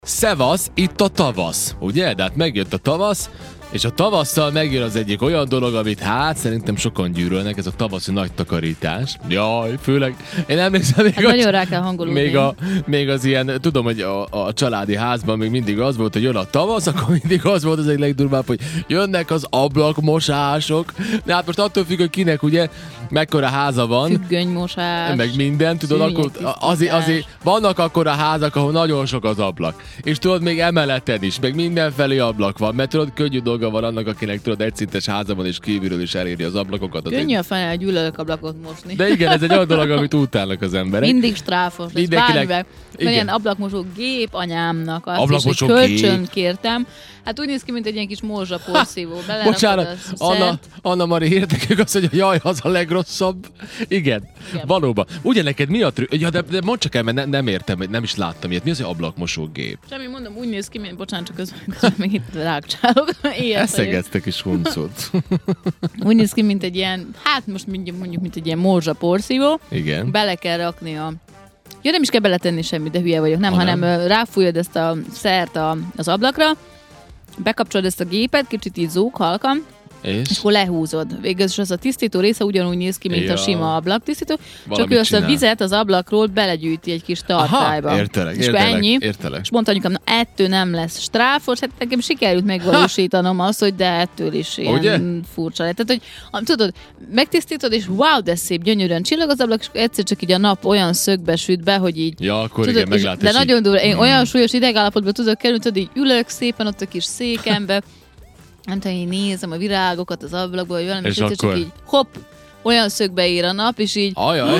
Szevasz, itt a tavasz, ugye? De hát megjött a tavasz, és a tavasszal megjön az egyik olyan dolog, amit szerintem sokan gyűrölnek, ez a tavaszi nagy takarítás. Jaj, főleg, én emlékszem még, nagyon rá kell hangolódni. még az ilyen, tudom, hogy a családi házban még mindig az volt, hogy jön a tavasz, akkor mindig az volt az egy legdurvább, hogy jönnek az ablakmosások. De hát most attól függ, hogy kinek ugye mekkora háza van. Függönymosás. Meg minden, tudod, akkor azért vannak akkor a házak, ahol nagyon sok az ablak. És tudod, még emeleten is, meg mindenfelé ablak van, mert tudod, könnyű dolga van annak, akinek tudod, egyszintes háza van, és kívülről is eléri az ablakokat. Könnyű a fene, gyűlölök ablakot mosni. De igen, ez egy olyan dolog, amit utálnak az emberek. Mindig stráfos. Mindenkinek. Ilyen ablakmosó gép anyámnak. Azt is, hogy kölcsön kértem. Hát úgy néz ki, mint egy ilyen kis morzsaporszívó. Bocsánat, Anna Mari, értek azt, hogy jaj, az a legrosszabb. Igen, valóban. Ugye neked mi a trükk? Ja, de mondd csak el, mert nem értem, nem is láttam ilyet. Mi az, hogy ablakmosó gép? Semmi, mondom, úgy néz ki, mint bocsánat, csak közben még itt rákcsálok. Eszegeztek is huncot. Úgy néz ki, mint egy ilyen, hát most mondjuk, mint egy ilyen morzsaporszívó. Igen. Bele kell rakni ja, nem is kell beletenni semmit, de hülye vagyok, nem, hanem ráfújod ezt a szert az ablakra, bekapcsolod ezt a gépet, kicsit így zúg, halkan, és akkor lehúzod. Végül is az a tisztító része ugyanúgy néz ki, mint a sima ablaktisztító, csak ő azt a vizet az ablakról belegyűjti egy kis tartályba. Aha, értelek. És mondta anyukám, ettől nem lesz stráfos, hát nekem sikerült megvalósítanom azt, hogy de ettől is ilyen furcsa lett. Tehát, hogy tudod, megtisztítod, és wow, de szép, gyönyörűen csillag az ablak, és egyszer csak így a nap olyan szögbe süt be, hogy így... Ja, akkor tudod, igen, meglátás. De nagyon durva, én olyan súlyos idegállapotban tudok kerülni, tudod, így ülök szépen ott a kis székembe, nem tudom, én nézem a virágokat az ablakból, hogy valami, és akkor... csak így hopp, olyan szögbe ér a nap, és így... Ajaj.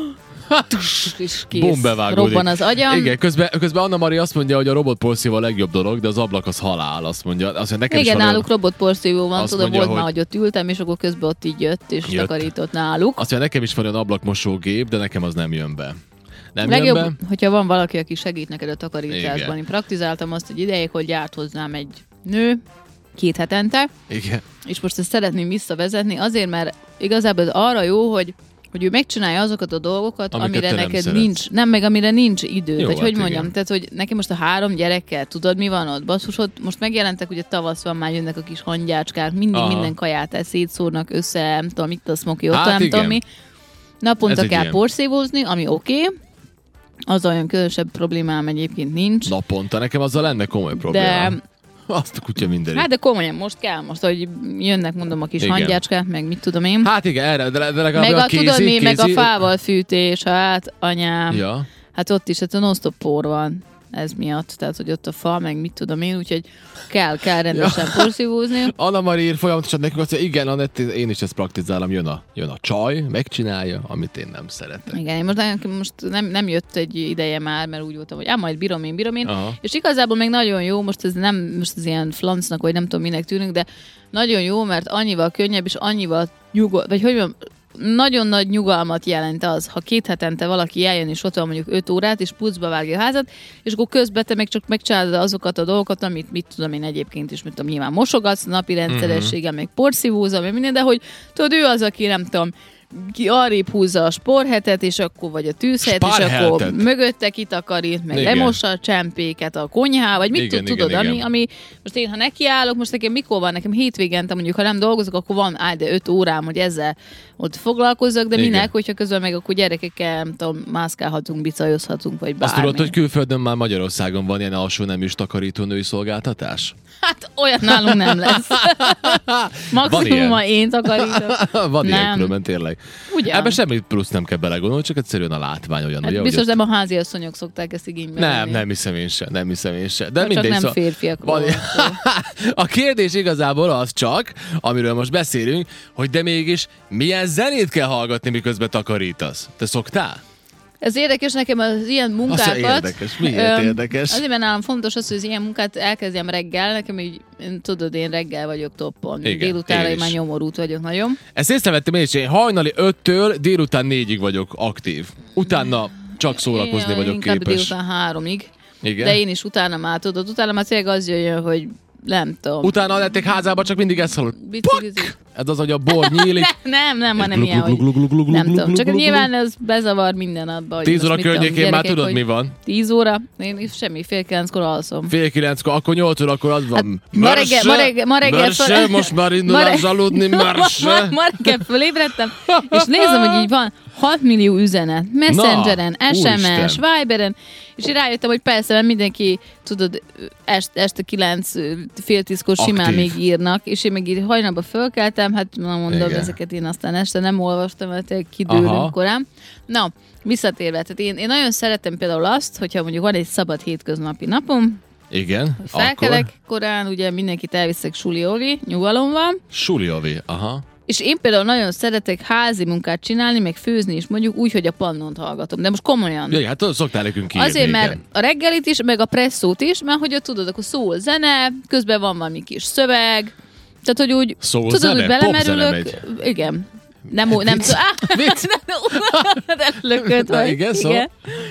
És kész, robban az agyam. Igen, közben Anna Mari azt mondja, hogy a robotporszívó a legjobb dolog, de az ablak az halál, azt mondja. Nekem igen, náluk robotporszívó van, tudom, volt már, hogy ott ültem, és akkor közben ott így jött, és takarított náluk. Azt mondja, nekem is van olyan ablakmosó gép, de nekem az nem jön be. Legjobb, hogyha van valaki, aki segít neked a takarításban. Igen. Én praktizáltam azt egy ideig, hogy járt hozzám egy nő, 2 hetente. Igen. És most ezt szeretném visszavezetni, azért, mert igazából arra jó, hogy ő megcsinálja azokat a dolgokat, amire neked nincs, nem meg amire nincs idő. Jó, vagy hogy mondjam, igen. Tehát, hogy nekem most a 3 gyerekkel, tudod, mi van ott? Basszus, ott most megjelentek, ugye tavasz van, már jönnek a kis hangyácskák, minden kaját szétszórnak össze, nem tudom, itt a smoky, ott nem tudom mi. Naponta kell porszívózni, ami oké. Az olyan különösebb problémám egyébként nincs. Naponta? Nekem azzal lenne komoly probléma. De azt a kutya mindenit. Hát de komolyan, most kell, hogy jönnek, mondom, a kis hangyácskák, meg mit tudom én. Hát igen, erre, de legalább meg a kézi. Tudod mi, meg a fával fűtés, hát anyám. Ja. Hát ott is, hát a non-stop por van ez miatt, tehát hogy ott a fa, meg mit tudom én, úgyhogy kell rendesen porszívózni. Anna Mari ír folyamatosan nekünk azt, hogy igen, Anett, én is ezt praktizálom, jön a csaj, megcsinálja, amit én nem szeretek. Igen, én most nem jött egy ideje már, mert úgy voltam, hogy majd bírom én. Aha. És igazából még nagyon jó, most ez ilyen flancnak, vagy nem tudom minek tűnünk, de nagyon jó, mert annyival könnyebb, és annyival vagy hogy mondjam, nagyon nagy nyugalmat jelent az, ha 2 hetente valaki eljön, és ott van mondjuk 5 órát, és pucba vágja a házat, és akkor közben te meg csak megcsinálod azokat a dolgokat, amit mit tudom én egyébként is, mit tudom, nyilván mosogatsz napi rendszerességgel, meg porszívózol, meg minden, de hogy tudod, ő az, aki nem tudom, ki arrébb húzza a sporhetet, és akkor vagy a tűzhet, és akkor mögötte kitakarít, meg lemossa a csempéket a konyhá, vagy mit tudod, ami most én, ha nekiállok, most nekem mikor van, nekem hétvégente mondjuk, ha nem dolgozok, akkor van de 5 órám, hogy ezzel ott foglalkozzak, de minek, hogyha közben meg akkor gyerekekkel, nem tudom, mászkálhatunk, bicajozhatunk, vagy bármi. Azt tudod, hogy külföldön már Magyarországon van ilyen alsó nemű takarító női szolgáltatás? Hát olyan nálunk nem lesz. Maximum, ha én takarítok. Van ilyen különben tényleg. Ugyan. Ebben semmi plusz nem kell belegondolni, csak egyszerűen a látvány olyan. Hát ugye, biztos nem a háziasszonyok szokták ezt igénybe venni. Nem hiszem én sem. De mindegy, csak nem férfiak. A kérdés igazából az csak, amiről most beszélünk, hogy de mégis milyen zenét kell hallgatni, miközben takarítasz? Te szoktál? Ez érdekes nekem az ilyen munkákat. Érdekes. Miért érdekes? Azért, mert nálam fontos az, hogy az ilyen munkát elkezdjem reggel. Nekem így, tudod, én reggel vagyok toppon. Délutánra én már nyomorult vagyok nagyon. Ezt észrevettem én is, én hajnali 5-től délután 4-ig vagyok aktív. Utána csak szórakozni vagyok képes. Inkább délután 3-ig. Igen. De én is utána már tudod. Utána már tényleg az jöjjön, hogy nem tudom. Utána lették házába, csak mindig ezt hallod. Biciklizik. Ez az, hogy a bor nyílik. Nem, hanem ilyen, hogy nem tudom. Csak nyilván ez bezavar minden abba. 10 óra környékén már tudod, mi van. 10 óra? Én semmi, fél 9-kor alszom. Fél 9-kor, akkor 8 órakor az van. Ma reggel most már indulás aludni, merse. Ma reggel fölébredtem, és nézem, hogy így van 6 millió üzenet. Messengeren, SMS, Viberen, és én rájöttem, hogy persze, mert mindenki, tudod, este 9, fél 10-kor simán még írnak, és én meg így hajnalba fölkeltem, hát mondom, ezeket én aztán este nem olvastam, mert kidőlünk korán. Na, visszatérve, tehát én nagyon szeretem például azt, hogyha mondjuk van egy szabad hétköznapi napom, igen, felkelek korán, ugye mindenkit elviszek suli-ovi, nyugalom van. Suli-ovi, aha. És én például nagyon szeretek házi munkát csinálni, meg főzni is mondjuk úgy, hogy a Pannont hallgatom. De most komolyan. Ja, hát szoktál nekünk írni. Azért, mert a reggelit is, meg a presszót is, mert hogy tudod, akkor szól zene, közben van valami kis szöveg. Tehát, hogy úgy szól tudod, zene? hogy belemerülök. Igen. Nem lököd vagy. Igen, szóval.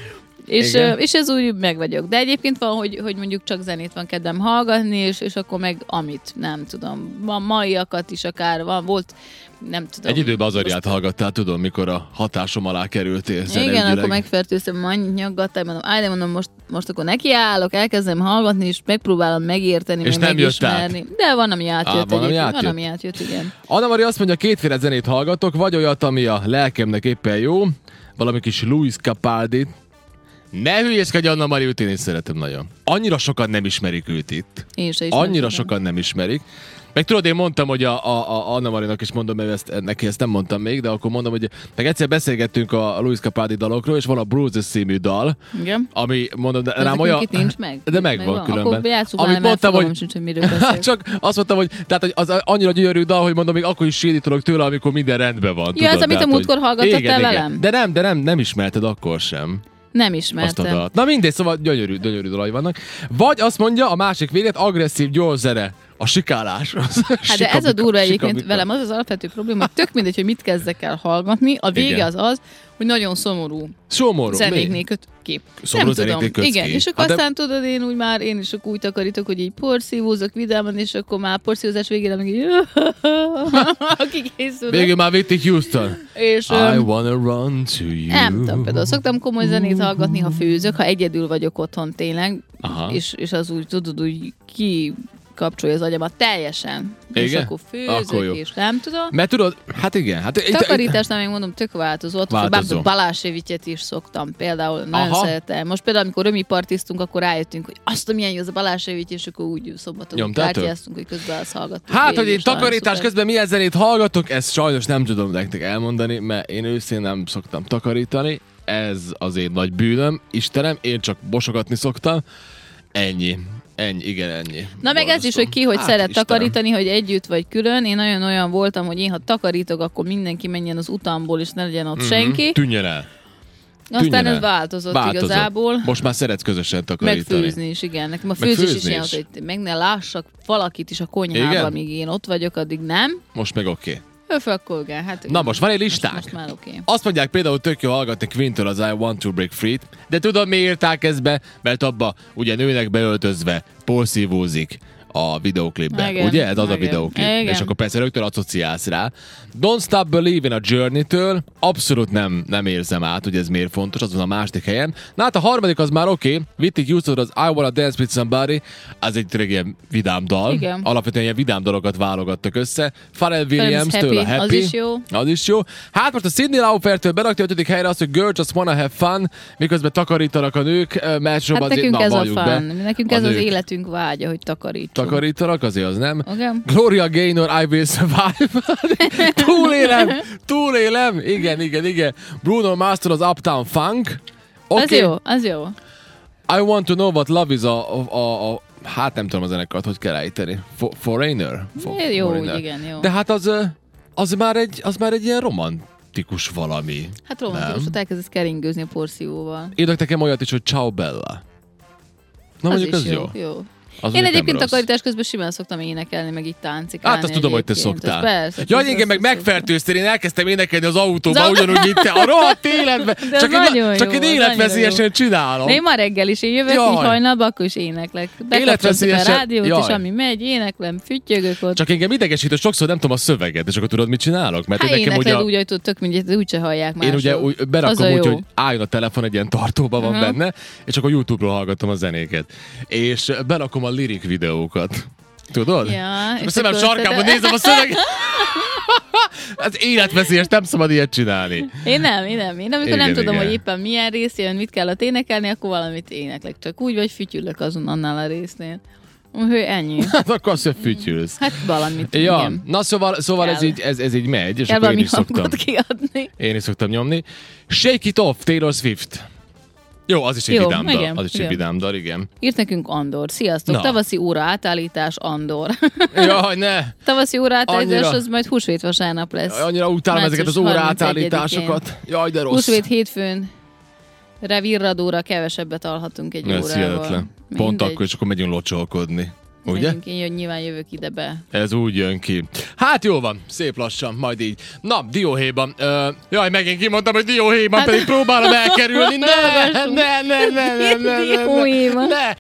És ez úgy meg vagyok. De egyébként van, hogy mondjuk csak zenét van kedvem hallgatni, és akkor meg amit, nem tudom. Van maiakat is akár, volt, nem tudom. Egy időben Azariát hallgattál, tudom, mikor a hatásom alá kerültél. Igen, akkor megfertőztem, annyit nyaggattál, mondom, most akkor nekiállok, elkezdem hallgatni, és megpróbálom megérteni, és nem megismerni. De van, ami átjött Van, ami átjött, igen. Anna Mari azt mondja, kétféle zenét hallgatok, vagy olyat, ami a lelkemnek éppen jó, valami kis Luis Capaldit. Ne hülyéskedj, Anna Mari, őt én is szeretem nagyon. Annyira sokan nem ismerik őt itt. Én se annyira sokan nem ismerik. Meg tudod, én mondtam, hogy a Anna Marinak is mondom, mert neki ezt nem mondtam még, de akkor mondom, hogy meg egyszer beszélgettünk a Luis Capaldi dalokról, és van a Bruises című dal, igen. Ami mondom, de rám olyan... Itt nincs meg? De megvan különben. Akkor játsszuk már, mert fogalmam sincs, hogy miről beszélek. Csak azt mondtam, hogy, tehát, hogy az annyira gyönyörű dal, hogy mondom, még akkor is sédítanak tőle, amikor minden rendben van. Ja, az, amit a múltkor hallgattad te velem? De nem ismerted akkor sem. Nem ismertem. Na mindegy, szóval gyönyörű dalai vannak. Vagy azt mondja a másik végét, agresszív, gyors zene. A sikáláshoz. Hát de ez a durva egyébként velem az az alapvető probléma, hogy tök mindegy, hogy mit kezdek el hallgatni. A vége az, hogy nagyon szomorú zenéknél köt ki. Szomorú zenéknél köt ki. Igen, és akkor aztán tudod, én is úgy takarítok, hogy így porszívózok vidáman, és akkor már porszívózás végére meg így akik készülnek. Végül már Whitney Houston. És, I wanna run to you. Nem tudom, például szoktam komoly zenét hallgatni, ha főzök, ha egyedül vagyok otthon tényleg, és az úgy tudod, úgy kapcsolja az agyamat teljesen. Igen? És akkor főzök, és nem tudom. Mert tudod, hát igen. Hát takarításnál még mondom, tök változott. Balázsévityet is szoktam például. Nagyon szeretem. Most például, amikor römipartiztunk, akkor rájöttünk, hogy azt, milyen jó az a Balázsévity, és akkor úgy szombaton kártyáztunk, hogy közben azt hallgattuk. Hát, hogy én takarítás közben milyen zenét hallgatok, ezt sajnos nem tudom nektek elmondani, mert én őszintén nem szoktam takarítani. Ez az én nagy bűnöm, Istenem, én csak bosogatni szoktam. Ennyi. Na meg ez is, hogy ki, hogy szeret takarítani, hogy együtt vagy külön. Én nagyon olyan voltam, hogy én, ha takarítok, akkor mindenki menjen az utamból, és ne legyen ott senki. Tűnjön el. Aztán ez változott igazából. Most már szeretsz közösen takarítani. Meg főzni is, igen. Nekem a főzés is ilyen, hogy meg ne lássak valakit is a konyhában, amíg én ott vagyok, addig nem. Most meg oké. Hát, na most van egy listánk. Most már okay. Azt mondják például, tök jó hallgatni Quintől az I Want to Break Free-t, de tudod, mi írták ezt be? Mert abba ugye nőnek beöltözve porszívózik a videóklipben. Ugye? Ez az a videóklip. Igen. És akkor persze rögtön asszociálsz rá. Don't Stop Believing a Journey-től abszolút nem érzem át, hogy ez miért fontos, az van a második helyen. Na hát a harmadik az már oké. Whitney Houston az I Wanna Dance With Somebody, az egy tényleg ilyen vidám dal. Igen. Alapvetően ilyen vidám dalokat válogattak össze. Pharrell Williams-től a Happy. Az is jó. Hát most a Cyndi Laupertől berakja a 5. helyre azt, hogy Girl Just Wanna Have Fun, miközben takarítanak a nők. Hát nekünk ez a fun. Nekünk ez az életünk vágya, hogy takarítsunk. Takarítanak, azért az nem. Okay. Gloria Gaynor, I Will Survive. Túlélem. Igen. Bruno Mars az Uptown Funk. Okay. Az jó. I Want to Know What Love Is hát nem tudom a zenekart, hogy kell ejteni. Foreigner? Jó, igen, jó. De hát az már egy ilyen romantikus valami. Hát romantikus, ott elkezdesz keringőzni a porszívóval. Írnak nekem olyat is, hogy Ciao Bella. Na az mondjuk ez jó. Én egyébként takarítás közben simán szoktam énekelni, meg itt táncikálni. Hát azt tudom, hogy te szoktál. Persze, ja, engem meg megfertőztél, én elkezdtem énekelni az autóban, ugyanúgy itt a rohadt életben. Csak én életveszélyesen csinálom. De én ma reggel is, én jövök így hajnalba, akkor is éneklek. Bekapcsoltuk a rádiót, és ami megy, éneklem, füttyögök ott. Csak engem idegesít, hogy sokszor nem tudom a szöveget, és akkor tudod, mit csinálok? Mert hát énekled úgy, hogy tudtok, mindegy, úgyse hallják mások. Én ugye berakom úgy, hogy álljon a telefon, egy ilyen tartóban van benne, és akkor YouTube-ról hallgatom a zenéket. És berakom a lyric videókat. Tudod? Ja, és a szemem sarkában nézem a szöveget. Ez életveszélyes, nem szabad ilyet csinálni. Én amikor nem tudom, hogy éppen milyen rész jön, mit kell énekelni, akkor valamit éneklek. Csak úgy, vagy fütyülök azon annál a résznél. Úgyhogy ennyi. Hát akkor azt, hogy fütyülsz. Hát valamit. Ja, igen. Na szóval ez így megy, és kell akkor én is szoktam. Kiadni. Én is szoktam nyomni. Shake It Off, Taylor Swift. Jó, az is egy vidám dal. Az is egy vidám dal, igen. Írt nekünk Andor. Sziasztok, na. Tavaszi óra átállítás Andor. Jaj, ne! Tavaszi óra átállítás, az majd húsvét vasárnap lesz. Annyira utálom ezeket az óra átállításokat. Jaj, de rossz. Húsvét hétfőn revirradóra kevesebbet alhatunk egy órával. Hihetetlen. Pont akkor, és akkor megyünk locsolkodni. Ugye? Én nyilván jövök ide be. Ez úgy jön ki. Hát jó van, szép lassan, majd így. Na, dióhéjban. Jaj, megint kimondtam, hogy dióhéjban, pedig próbálom elkerülni. Ne.